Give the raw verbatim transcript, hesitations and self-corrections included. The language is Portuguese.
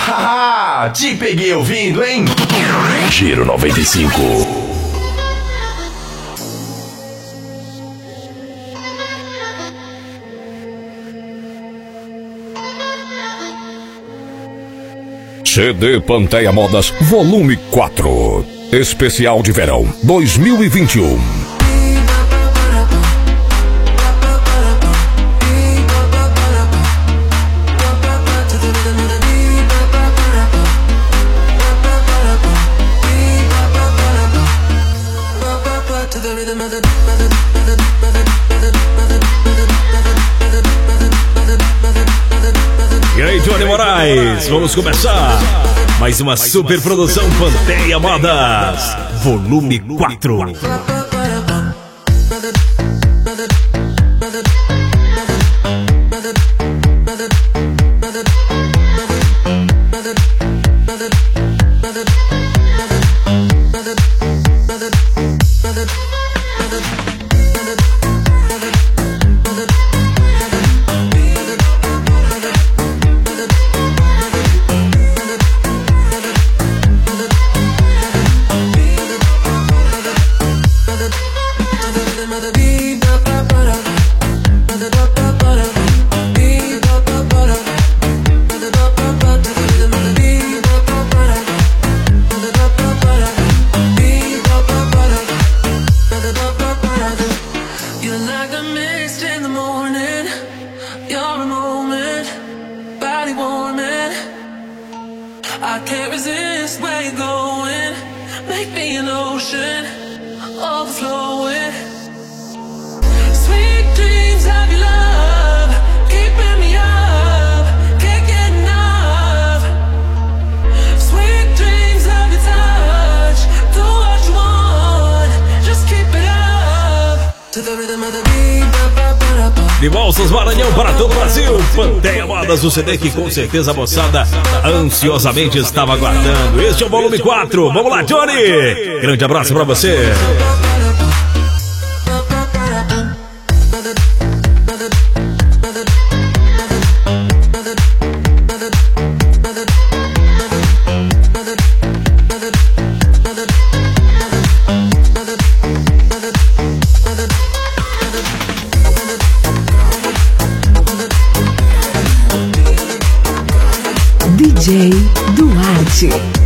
Haha, te peguei ouvindo, hein? Giro noventa e cinco. C D Panteia Modas Volume quatro. Especial de Verão dois mil e vinte e um. E aí, Johnny Moraes, vamos começar mais uma super produção Panteia Modas Volume quatro. De Balsas, Maranhão, para todo o Brasil, Panteia Modas, o C D que com certeza a moçada ansiosamente estava aguardando. Este é o volume quatro. Vamos lá, Johnny! Grande abraço pra você. D J Duarte.